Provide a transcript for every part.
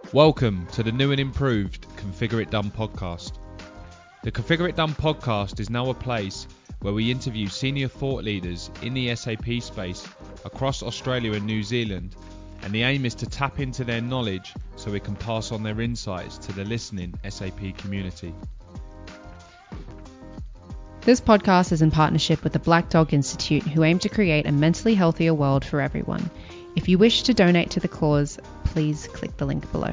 Welcome to the new and improved Configure It Done podcast. The Configure It Done podcast is now a place where we interview senior thought leaders in the SAP space across Australia and New Zealand, and the aim is to tap into their knowledge so we can pass on their insights to the listening SAP community. This podcast is in partnership with the Black Dog Institute, who aim to create a mentally healthier world for everyone. If you wish to donate to the cause, please click the link below.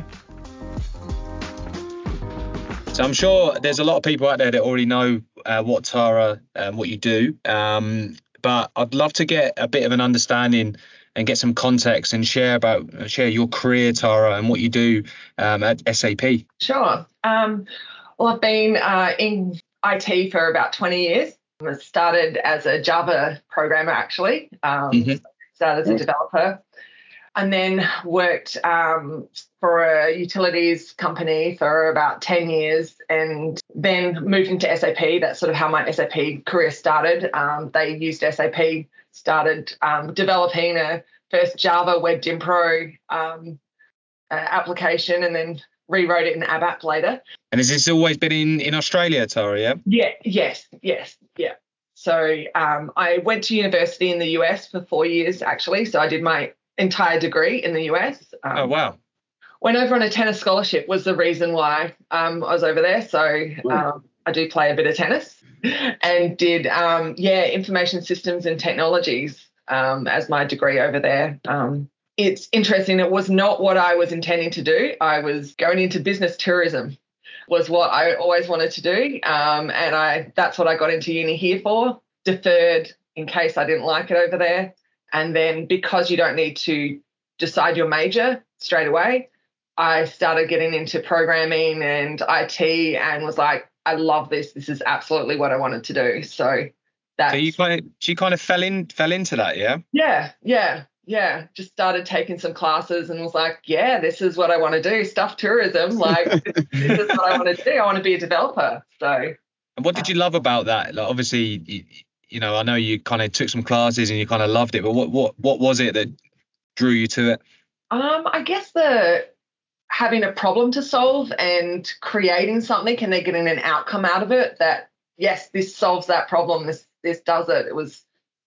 So I'm sure there's a lot of people out there that already know what Tara, what you do, but I'd love to get a bit of an understanding and get some context and share your career, Tara, and what you do at SAP. Sure. Well, I've been in IT for about 20 years. I started as a Java programmer, actually. Started as a developer, and then worked for a utilities company for about 10 years, and then moved into SAP. That's sort of how my SAP career started. They used SAP, started developing a first Java WebDim Pro application, and then rewrote it in ABAP later. And has this always been in Australia, Tara, yeah? Yes. So I went to university in the US for 4 years, actually. So I did my entire degree in the US. Oh, wow. Went over on a tennis scholarship was the reason why I was over there. So I do play a bit of tennis, and did, information systems and technologies as my degree over there. It's interesting. It was not what I was intending to do. I was going into business tourism was what I always wanted to do. And that's what I got into uni here for, deferred in case I didn't like it over there. And then because you don't need to decide your major straight away, I started getting into programming and IT and was like, I love this. This is absolutely what I wanted to do. So you kind of fell into that, yeah? Yeah. Just started taking some classes and was like, yeah, this is what I want to do. Stuff tourism. Like, this is what I want to do. I want to be a developer. So. And what did you love about that? Like, obviously, you know, I know you kind of took some classes and you kind of loved it, but what was it that drew you to it? I guess having a problem to solve and creating something and then getting an outcome out of it that, yes, this solves that problem. This does it. It was,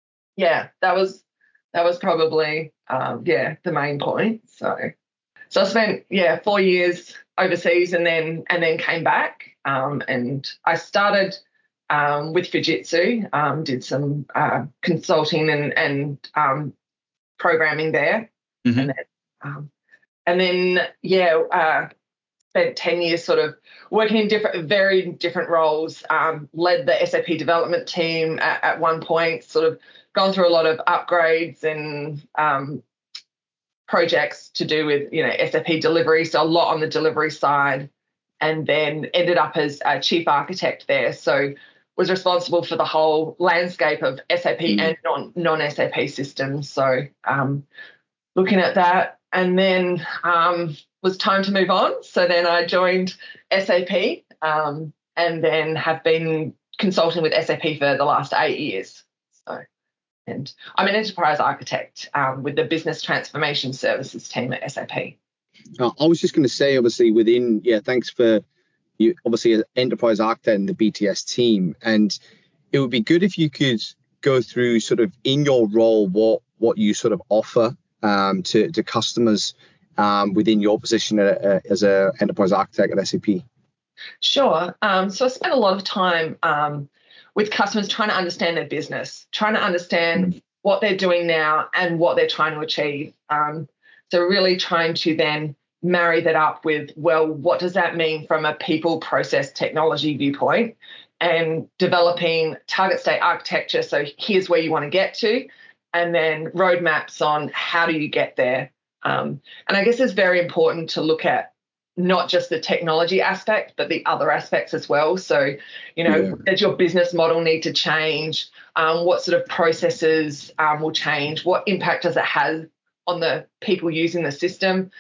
that was probably, the main point. So I spent, 4 years overseas and then came back. And I started with Fujitsu, did some consulting and programming there. Mm-hmm. And then spent 10 years sort of working in very different roles, led the SAP development team at one point, sort of gone through a lot of upgrades and projects to do with, SAP delivery, so a lot on the delivery side, and then ended up as a chief architect there. So was responsible for the whole landscape of SAP and non-SAP systems. So looking at that, and then was time to move on. So then I joined SAP and then have been consulting with SAP for the last 8 years. And I'm an enterprise architect with the business transformation services team at SAP. I was just going to say, obviously, thanks for you, obviously, as enterprise architect in the BTS team. And it would be good if you could go through sort of in your role, what you sort of offer to customers within your position as an enterprise architect at SAP. Sure. So I spent a lot of time with customers trying to understand their business, trying to understand what they're doing now and what they're trying to achieve. So really trying to then marry that up with, well, what does that mean from a people, process, technology viewpoint, and developing target state architecture. So here's where you want to get to, and then roadmaps on how do you get there. And I guess it's very important to look at not just the technology aspect, but the other aspects as well. So, does your business model need to change? What sort of processes will change? What impact does it have on the people using the system?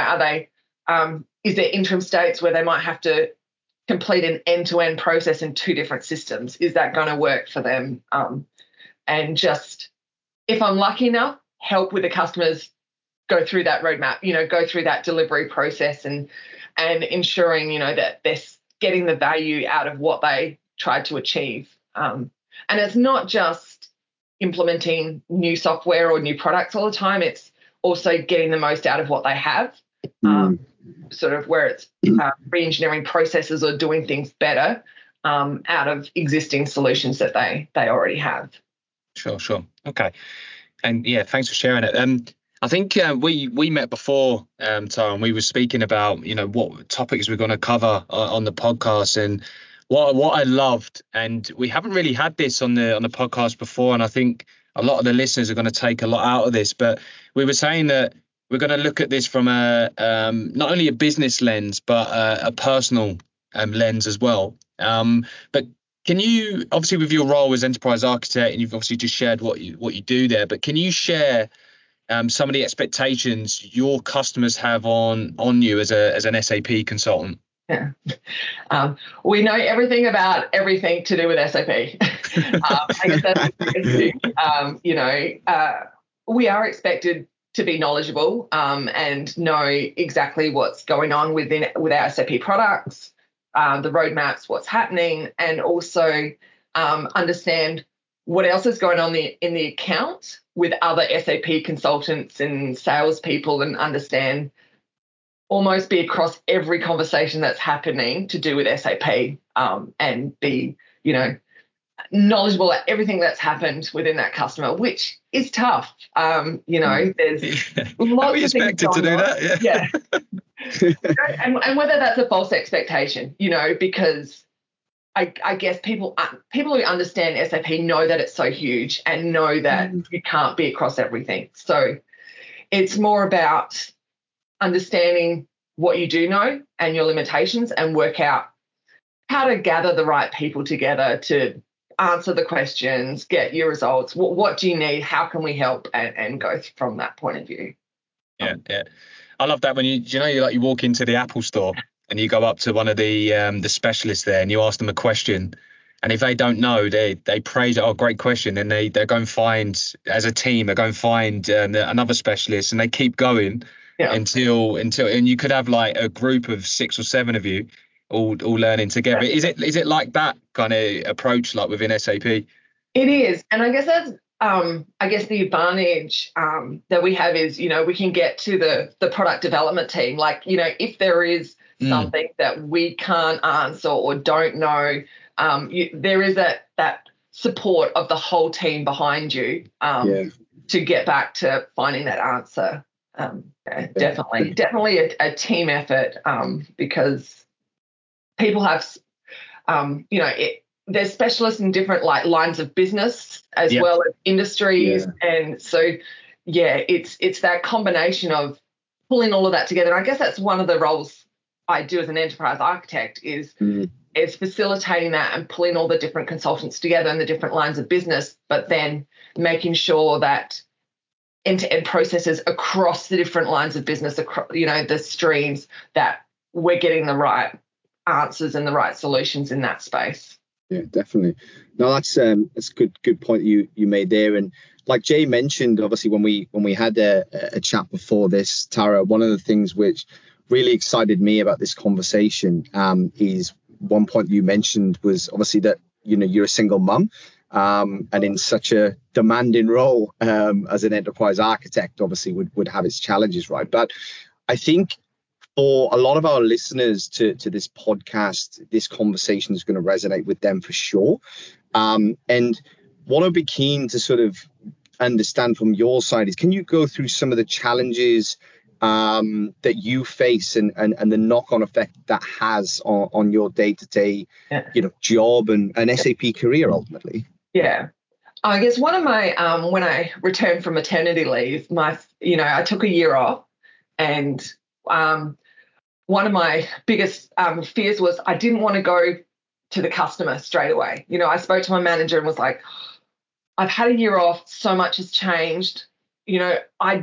Is there interim states where they might have to complete an end-to-end process in 2 different systems? Is that going to work for them? And just, if I'm lucky enough, help with the customer's go through that roadmap, go through that delivery process and ensuring, that they're getting the value out of what they tried to achieve. And it's not just implementing new software or new products all the time. It's also getting the most out of what they have, sort of where it's re-engineering processes or doing things better out of existing solutions that they already have. Sure. Okay. And yeah, thanks for sharing it. I think we met before, Tara, and we were speaking about, what topics we're going to cover on the podcast. And what I loved, and we haven't really had this on the podcast before, and I think a lot of the listeners are going to take a lot out of this. But we were saying that we're going to look at this from a not only a business lens, but a personal lens as well. But can you, obviously with your role as enterprise architect, and you've obviously just shared what you do there, but can you share some of the expectations your customers have on you as an SAP consultant? Yeah. We know everything about everything to do with SAP. I guess that's the biggest thing. We are expected to be knowledgeable and know exactly what's going on with our SAP products, the roadmaps, what's happening, and also understand what else is going on in the account with other SAP consultants and salespeople, and understand, almost be across every conversation that's happening to do with SAP, and be, knowledgeable at everything that's happened within that customer, which is tough. There's lots of things going to do on. That, yeah. and whether that's a false expectation, because I guess people who understand SAP know that it's so huge and know that you can't be across everything. So it's more about understanding what you do know and your limitations, and work out how to gather the right people together to answer the questions, get your results. What do you need? How can we help? And go from that point of view. Yeah. I love that when you walk into the Apple store and you go up to one of the specialists there and you ask them a question, and if they don't know, they praise it. Oh, great question. And they go and find, as a team, they go and find another specialist, and they keep going until and you could have like a group of 6 or 7 of you all learning together. Is it like that kind of approach, like within SAP? It is, and I guess that's the advantage that we have is, we can get to the product development team. Like, if there is something that we can't answer or don't know, there is that support of the whole team behind you to get back to finding that answer. Definitely a team effort, because people have, there's specialists in different lines of business as well as industries. And so, it's that combination of pulling all of that together. And I guess that's one of the roles I do as an enterprise architect is facilitating that and pulling all the different consultants together in the different lines of business, but then making sure that end-to-end processes across the different lines of business, across, the streams, that we're getting the right answers and the right solutions in that space. Yeah, definitely. No, that's a good point you made there. And like Jay mentioned, obviously when we had a chat before this, Tara, one of the things which really excited me about this conversation is one point you mentioned was obviously that you're a single mum, and in such a demanding role as an enterprise architect, obviously would have its challenges, right? But I think for a lot of our listeners to this podcast, this conversation is going to resonate with them for sure. And what I'd be keen to sort of understand from your side is, can you go through some of the challenges that you face and the knock-on effect that has on your day-to-day job and SAP career ultimately? Yeah. I guess one of my when I returned from maternity leave, I took a year off, and one of my biggest fears was I didn't want to go to the customer straight away. I spoke to my manager and was like, I've had a year off, so much has changed. I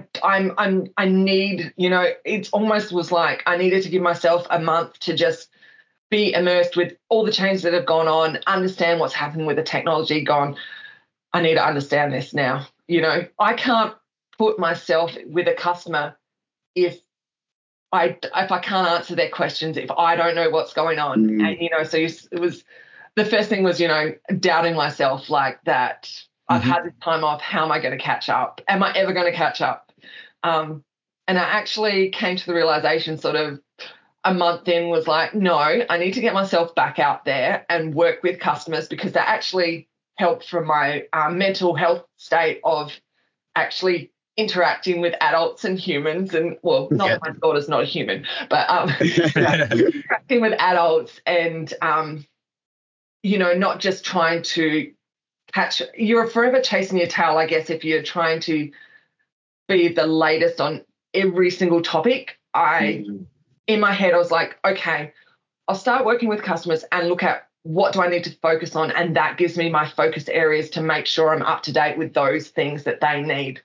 need, it almost was like I needed to give myself a month to just be immersed with all the changes that have gone on, understand what's happening with the technology, I need to understand this now. I can't put myself with a customer if I can't answer their questions, if I don't know what's going on. And, you know, so it was, the first thing was, you know, doubting myself like that. I've had this time off. How am I going to catch up? Am I ever going to catch up? And I actually came to the realization sort of a month in, was like, no, I need to get myself back out there and work with customers, because that actually helped from my mental health state of actually interacting with adults and humans. And, well, not that my daughter's not a human, but interacting with adults and, you know, not just trying to you're forever chasing your tail, I guess, if you're trying to be the latest on every single topic. In my head, I was like, okay, I'll start working with customers and look at what do I need to focus on, and that gives me my focus areas to make sure I'm up to date with those things that they need.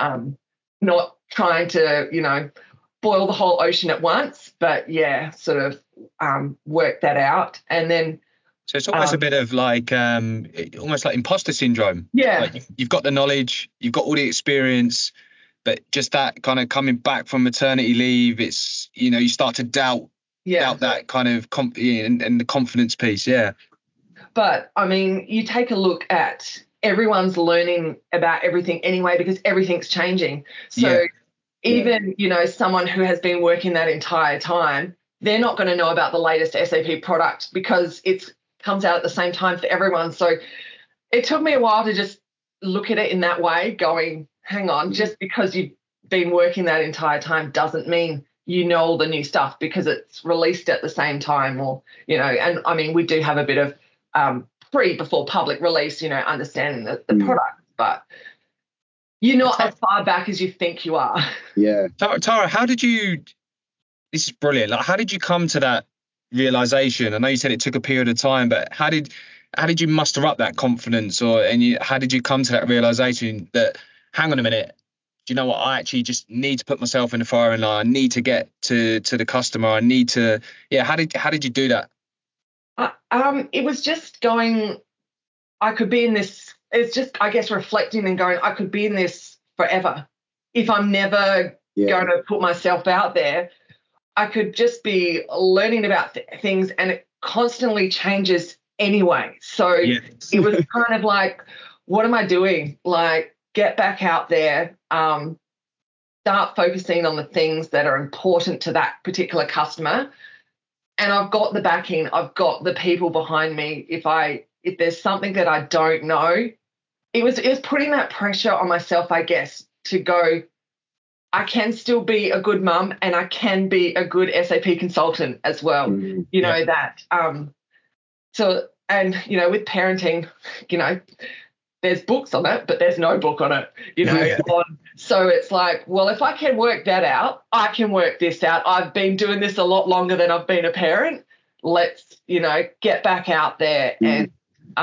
Not trying to, you know, boil the whole ocean at once, but yeah, sort of work that out. And then so it's almost a bit of like almost like imposter syndrome. Yeah. Like you've got the knowledge, you've got all the experience, but just that kind of coming back from maternity leave, it's, you know, you start to doubt that kind of and the confidence piece. Yeah. But I mean, you take a look at everyone's learning about everything anyway, because everything's changing. So even, you know, someone who has been working that entire time, they're not going to know about the latest SAP product because it comes out at the same time for everyone. So it took me a while to just look at it in that way, going, hang on, just because you've been working that entire time doesn't mean you know all the new stuff because it's released at the same time, or, you know, and I mean, we do have a bit of before public release, you know, understanding the product, but you're not as far back as you think you are. Yeah. Tara, how did you, this is brilliant, like how did you come to that realization? I know you said it took a period of time, but how did you muster up that confidence, how did you come to that realization that, hang on a minute, do you know what, I actually just need to put myself in the firing line, I need to get to the customer, I need to, how did you do that? It was just going, I could be in this, it's just, I guess, reflecting and going, I could be in this forever. If I'm never going to put myself out there, I could just be learning about things, and it constantly changes anyway. So it was kind of like, what am I doing? Like, get back out there, start focusing on the things that are important to that particular customer. And I've got the backing, I've got the people behind me. If there's something that I don't know, it was putting that pressure on myself, I guess, to go, I can still be a good mum and I can be a good SAP consultant as well. You know, that. So, and, you know, with parenting, you know, there's books on it, but there's no book on it, you know. So it's like, well, if I can work that out, I can work this out. I've been doing this a lot longer than I've been a parent. Let's, you know, get back out there. And,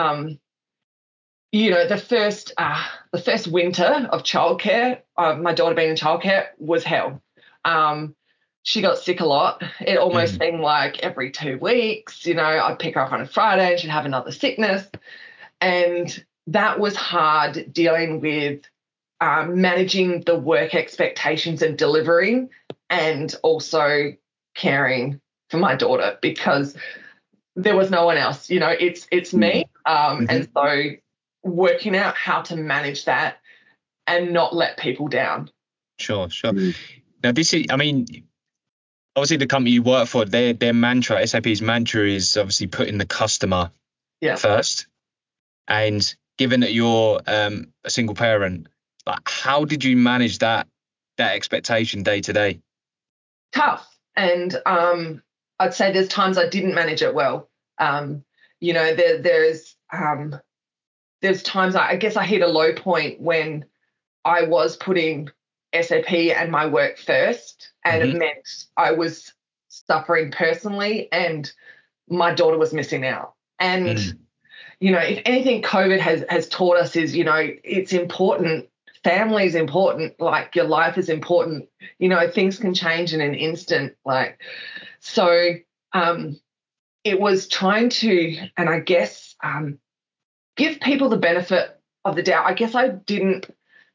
you know, the first winter of childcare, my daughter being in childcare, was hell. She got sick a lot. It almost seemed like every 2 weeks, you know, I'd pick her up on a Friday and she'd have another sickness. And that was hard, dealing with managing the work expectations and delivering, and also caring for my daughter, because there was no one else. You know, it's me. And so working out how to manage that and not let people down. Sure. Now, this is, I mean, obviously the company you work for, their mantra, SAP's mantra, is obviously putting the customer first. And given that you're a single parent, like, how did you manage that expectation day to day? Tough. And I'd say there's times I didn't manage it well. You know, there's times I guess I hit a low point when I was putting SAP and my work first, and it meant I was suffering personally and my daughter was missing out. And you know, if anything COVID has taught us is, you know, it's important. Family is important. Like, your life is important. You know, things can change in an instant. Like, so it was trying to, and I guess give people the benefit of the doubt. I guess I didn't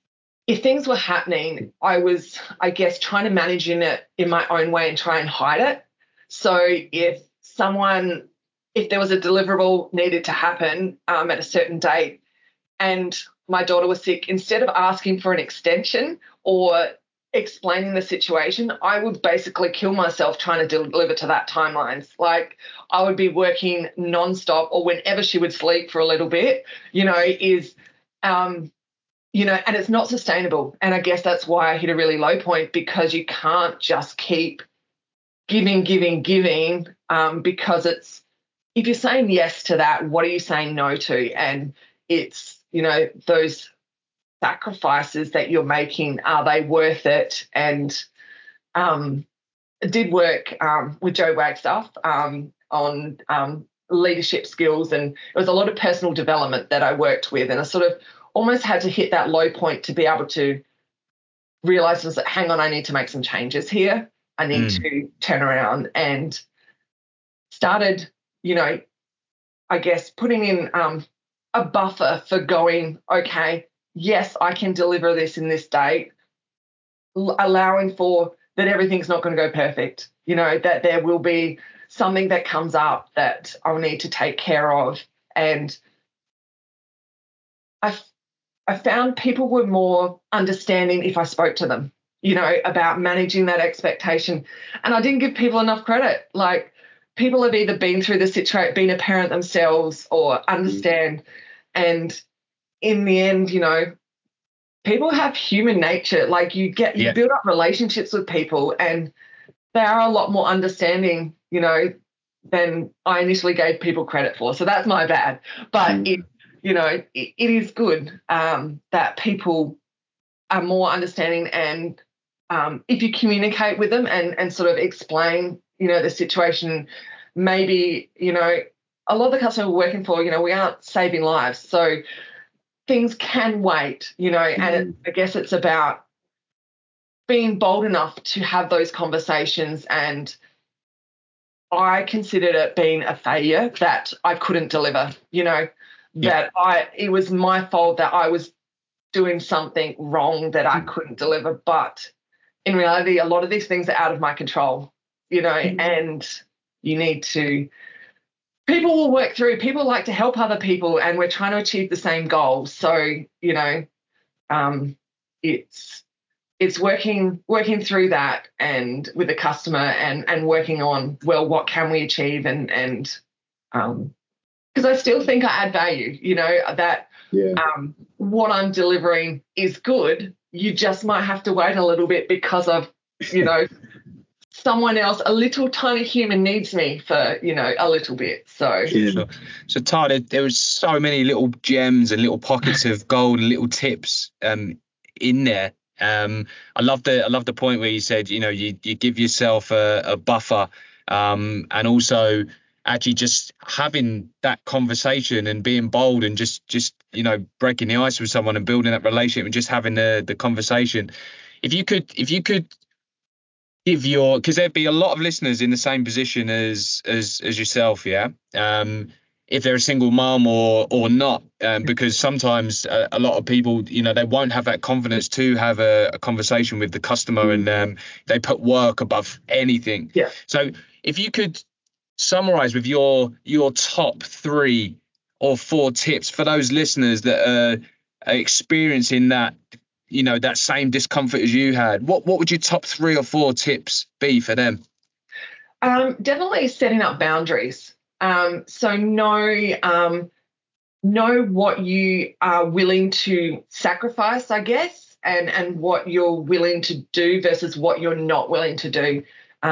if things were happening, I was, I guess, trying to manage it in my own way and try and hide it. So if there was a deliverable needed to happen at a certain date and my daughter was sick, instead of asking for an extension or explaining the situation, I would basically kill myself trying to deliver to that timelines. Like I would be working nonstop, or whenever she would sleep for a little bit, and it's not sustainable. And I guess that's why I hit a really low point, because you can't just keep giving, because if you're saying yes to that, what are you saying no to? And it's, those sacrifices that you're making, are they worth it? And I did work with Joe Wagstaff on leadership skills, and it was a lot of personal development that I worked with, and I sort of almost had to hit that low point to be able to realize, that hang on, I need to make some changes here. I need to turn around, and started, I guess putting in a buffer for going, okay, yes, I can deliver this in this date, allowing for that everything's not going to go perfect, that there will be something that comes up that I'll need to take care of. And I found people were more understanding if I spoke to them, about managing that expectation. And I didn't give people enough credit. Like, people have either been through the situation, been a parent themselves, or understand. And in the end, people have human nature. Like, you build up relationships with people, and they are a lot more understanding, than I initially gave people credit for. So that's my bad. But it is good that people are more understanding, and if you communicate with them and sort of explain, the situation, maybe, a lot of the customers we're working for, we aren't saving lives. So things can wait, and I guess it's about being bold enough to have those conversations. And I considered it being a failure that I couldn't deliver, that it was my fault that I was doing something wrong that I couldn't deliver. But in reality, a lot of these things are out of my control, and you need to, people will work through, people like to help other people, and we're trying to achieve the same goal. So, it's working through that, and with the customer, and working on, well, what can we achieve, and because I still think I add value, that what I'm delivering is good. You just might have to wait a little bit because of, someone else, a little tiny human needs me for, a little bit. So, So Tara, there was so many little gems and little pockets of gold and little tips in there. I love the point where you said, you give yourself a buffer, and also actually just having that conversation and being bold, and just breaking the ice with someone and building that relationship, and just having the conversation. If you could give because there'd be a lot of listeners in the same position as yourself, if they're a single mom or not, because sometimes a lot of people, they won't have that confidence to have a conversation with the customer, and they put work above anything. So if you could summarize with your top 3 or 4 tips for those listeners that are experiencing that, that same discomfort as you had, what would your top 3 or 4 tips be for them? Definitely setting up boundaries. So know what you are willing to sacrifice, I guess, and what you're willing to do versus what you're not willing to do.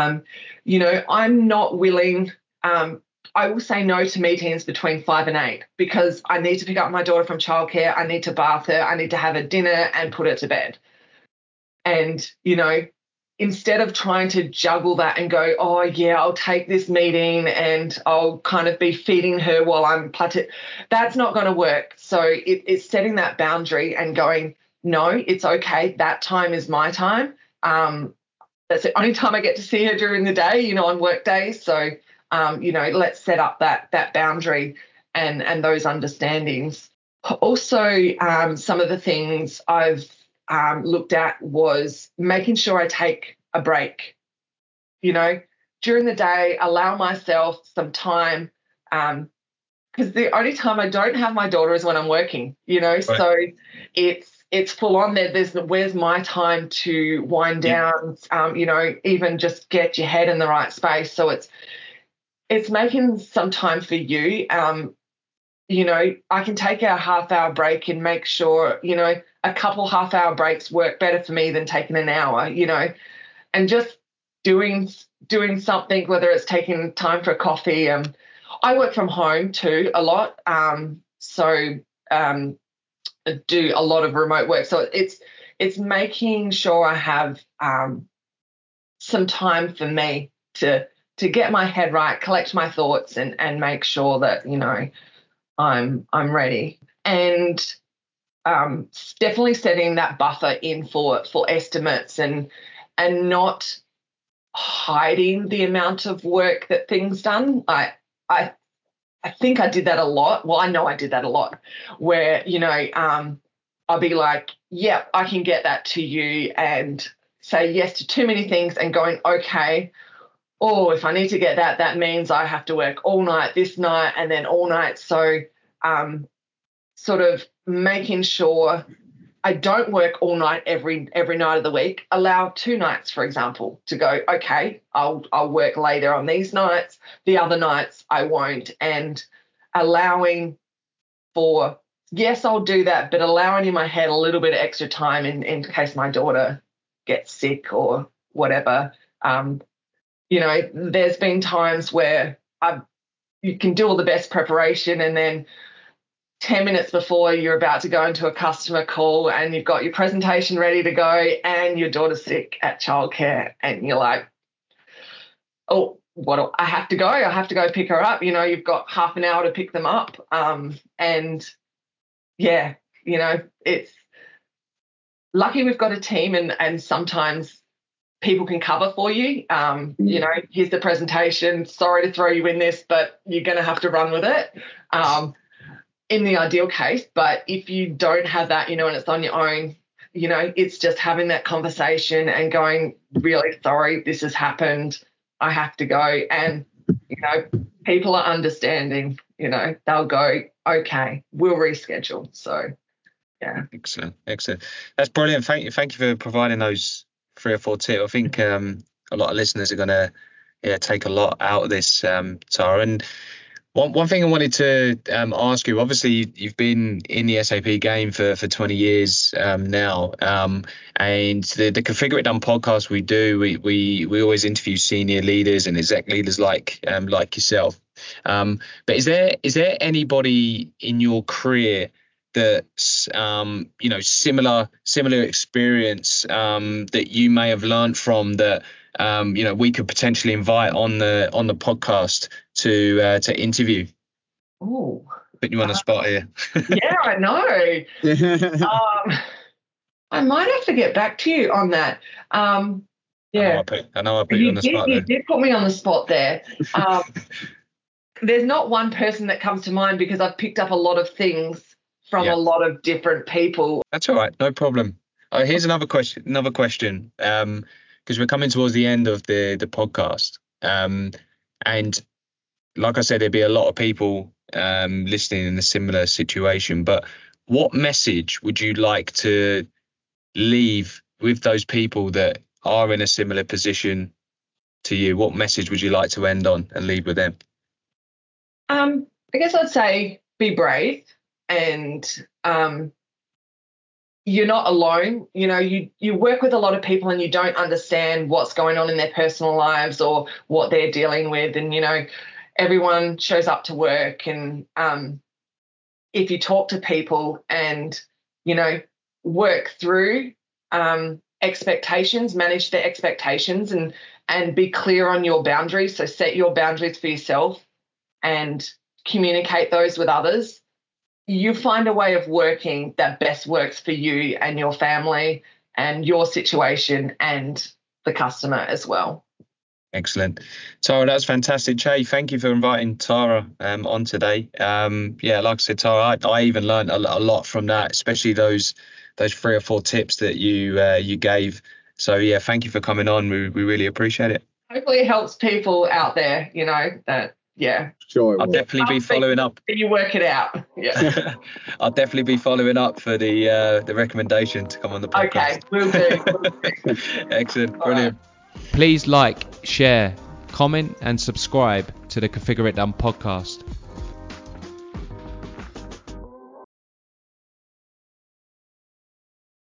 I'm not willing. I will say no to meetings between 5 and 8 because I need to pick up my daughter from childcare. I need to bath her. I need to have her dinner and put her to bed. And, instead of trying to juggle that and go, oh, yeah, I'll take this meeting and I'll kind of be feeding her while I'm that's not going to work. So it's setting that boundary and going, no, it's okay. That time is my time. That's the only time I get to see her during the day, on work days. So, let's set up that boundary and those understandings. Also, some of the things I've looked at was making sure I take a break, during the day, allow myself some time, because the only time I don't have my daughter is when I'm working, right. So it's full on there. Where's my time to wind down, even just get your head in the right space. So it's making some time for you. I can take a half-hour break and make sure, a couple half-hour breaks work better for me than taking an hour, and just doing something, whether it's taking time for a coffee. I work from home too a lot, so I do a lot of remote work. So it's making sure I have some time for me to get my head right, collect my thoughts, and make sure that I'm ready. And definitely setting that buffer in for estimates and not hiding the amount of work that things done. I think I did that a lot. Well, I know I did that a lot, where I'll be like, yeah, I can get that to you, and say yes to too many things, and going, okay, oh, if I need to get that, that means I have to work all night this night and then all night. So sort of making sure I don't work all night every night of the week. Allow 2 nights, for example, to go, okay, I'll work later on these nights. The other nights I won't. And allowing for, yes, I'll do that, but allowing in my head a little bit of extra time in case my daughter gets sick or whatever. There's been times where you can do all the best preparation, and then 10 minutes before you're about to go into a customer call and you've got your presentation ready to go and your daughter's sick at childcare, and you're like, oh, I have to go. I have to go pick her up. You've got half an hour to pick them up. It's lucky we've got a team, and sometimes people can cover for you. Here's the presentation. Sorry to throw you in this, but you're going to have to run with it. In the ideal case, but if you don't have that, and it's on your own, it's just having that conversation and going, really sorry, this has happened. I have to go. And, people are understanding, they'll go, okay, we'll reschedule. So, yeah. Excellent. That's brilliant. Thank you for providing those 3 or 4 tips. I think a lot of listeners are going to take a lot out of this, Tara. And one thing I wanted to ask you, obviously you've been in the SAP game for 20 years now, and the Configure It Done podcast we do, we always interview senior leaders and exec leaders like yourself. But is there anybody in your career that's similar experience that you may have learned from that we could potentially invite on the podcast to interview? Oh, put you on the spot here. Yeah, I know. I might have to get back to you on that. Yeah, I know I put you on the spot. You did put me on the spot there. There's not one person that comes to mind, because I've picked up a lot of things from a lot of different people. That's all right, no problem. Here's another question, because we're coming towards the end of the podcast, and like I said, there'd be a lot of people listening in a similar situation. But what message would you like to leave with those people that are in a similar position to you? What message would you like to end on and leave with them? I guess I'd say be brave, and you're not alone. You work with a lot of people and you don't understand what's going on in their personal lives or what they're dealing with. And, everyone shows up to work, and if you talk to people and, work through expectations, manage their expectations, and be clear on your boundaries. So set your boundaries for yourself and communicate those with others. You find a way of working that best works for you and your family and your situation and the customer as well. Excellent. Tara, that's fantastic. Che, thank you for inviting Tara on today. Like I said, Tara, I even learned a lot from that, especially those those 3 or 4 tips that you gave. So yeah, thank you for coming on. We really appreciate it. Hopefully it helps people out there, that, yeah. Sure. I'll definitely be following up. You work it out. Yeah. I'll definitely be following up for the recommendation to come on the podcast. Okay, will do. Excellent. All Brilliant. right. Please like, share, comment and subscribe to the Configure It Done podcast.